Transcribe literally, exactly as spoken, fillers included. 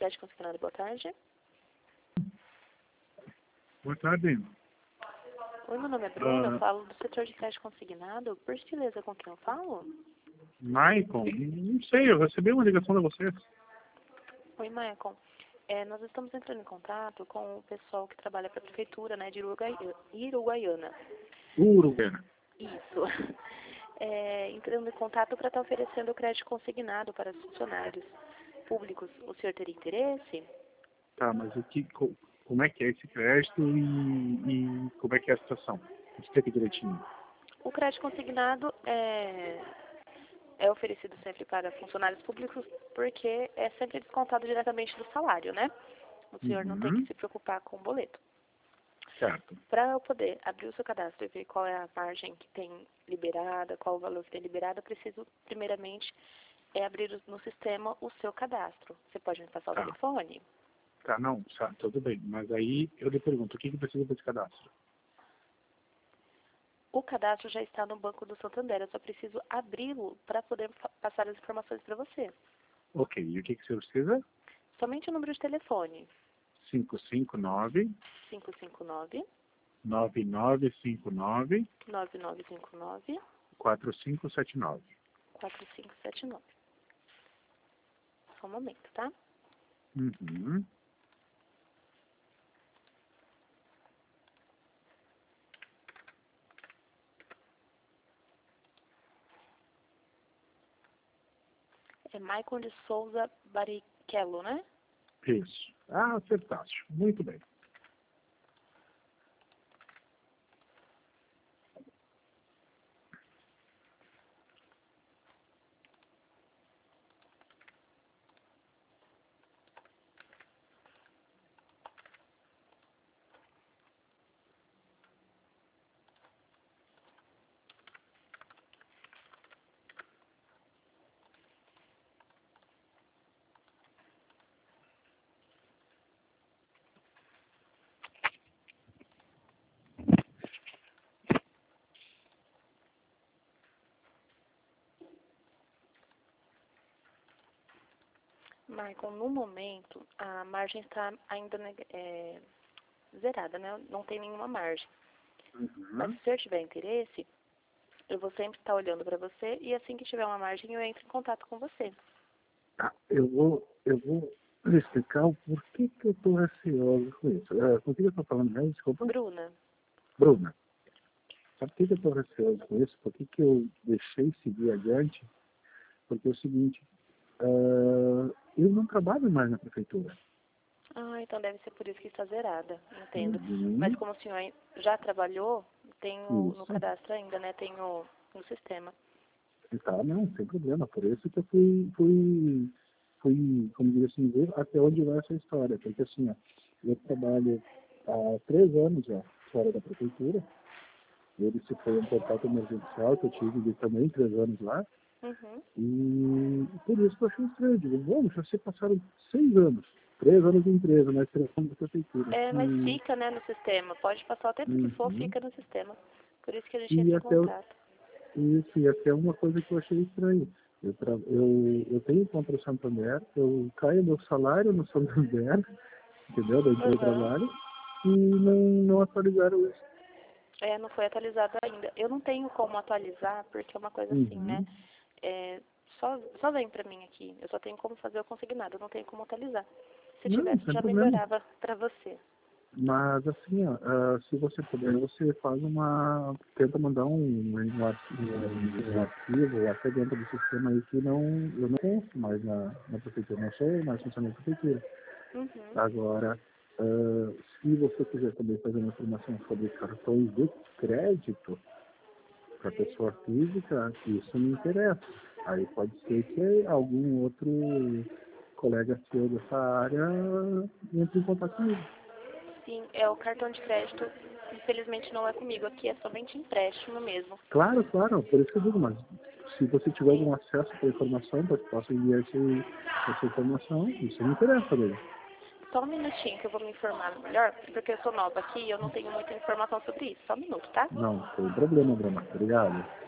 Crédito Consignado, boa tarde. Boa tarde. Oi, meu nome é Bruna, Ah. eu falo do setor de crédito consignado. Por gentileza, com quem eu falo? Maicon, não sei, eu recebi uma ligação de vocês. Oi, Maicon. É, nós estamos entrando em contato com o pessoal que trabalha para a prefeitura, né, de Uruguai... Iruguaiana. Uruguaiana. Isso. É, entrando em contato para estar oferecendo o crédito consignado para os funcionários públicos. O senhor teria interesse? Tá, mas o que, co- como é que é esse crédito e, e como é que é a situação? Explica direitinho. O crédito consignado é, é oferecido sempre para funcionários públicos porque é sempre descontado diretamente do salário, né? O senhor não tem que Uhum. se preocupar com o boleto. Certo. Para eu poder abrir o seu cadastro e ver qual é a margem que tem liberada, qual o valor que tem liberado, eu preciso, primeiramente, é abrir no sistema o seu cadastro. Você pode me passar o Tá. telefone? Tá, não, tá, tudo bem. Mas aí eu lhe pergunto, o que, que precisa desse cadastro? O cadastro já está no Banco do Santander, eu só preciso abri-lo para poder passar as informações para você. Ok, e o que, que você precisa? Somente o número de telefone. cinco cinco nove, cinco cinco nove, nove nove cinco nove, nove nove cinco nove, quatro cinco sete nove. quatro cinco sete nove. Só um momento, tá? Uhum. É Maicon de Souza Barrichello, né? Isso. Ah, acertaste. Muito bem. Maicon, no momento, a margem está ainda neg- é, zerada, né? Não tem nenhuma margem. Mas Uhum. se o senhor tiver interesse, eu vou sempre estar olhando para você e assim que tiver uma margem eu entro em contato com você. Tá, eu vou, eu vou lhe explicar o porquê que eu estou receoso com isso. Uh, com o que eu estou falando mesmo? Desculpa. Bruna, Bruna, sabe por que que eu estou receoso com isso? Por que que eu deixei seguir adiante? Porque é o seguinte, uh, eu não trabalho mais na prefeitura. ah, então deve ser por isso que está zerada, entendo. Mas Uhum. como o senhor já trabalhou, tem o, no Isso. cadastro ainda, né? Tem o, no sistema. E tá, não, sem problema. Por isso que eu fui, fui, fui como dizer assim, ver até onde vai essa história. Porque assim, ó, eu trabalho há três anos já fora da prefeitura. Ele se foi um contato emergencial que eu tive de também três anos lá. Uhum. E por isso que eu achei estranho. Digo, bom, já se passaram seis anos. Três anos de empresa, mas três anos da prefeitura. É, mas E, fica, né, no sistema. Pode passar o tempo que for, uhum. fica no sistema. Por isso que a gente E entra em até, contato. isso, e até uma coisa que eu achei estranho. Eu, tra... eu, eu tenho contra o Santander, eu caio meu salário no Santander, entendeu? Da empresa de Uhum. trabalho, e não, não atualizaram isso. É, não foi atualizado ainda. Eu não tenho como atualizar, porque é uma coisa assim, né? Uhum. É, só, só vem pra mim aqui. Eu só tenho como fazer o consignado, eu não tenho como atualizar. Se Não, tivesse, sem já problema. melhorava pra você. Mas assim, ó, ah, se você puder, você faz uma. Tenta mandar um, um, arquivo, um arquivo até dentro do sistema aí que não. Eu não consto mais na, na prefeitura, não sou mais funcionário da prefeitura. Uhum. Agora, ah, se você quiser também fazer uma informação sobre cartões de crédito para pessoa física, isso me interessa. Aí pode ser que algum outro colega seu dessa área entre em contato comigo. Sim, é o cartão de crédito. Infelizmente não é comigo. Aqui é somente empréstimo mesmo. Claro, claro, por isso que eu digo, mas se você tiver Sim. algum acesso para a informação, para que possa enviar esse, essa informação, isso me interessa dele. Só um minutinho que eu vou me informar melhor, porque eu sou nova aqui e eu não tenho muita informação sobre isso. Só um minuto, tá? Não, tem problema, Bruna. Obrigado.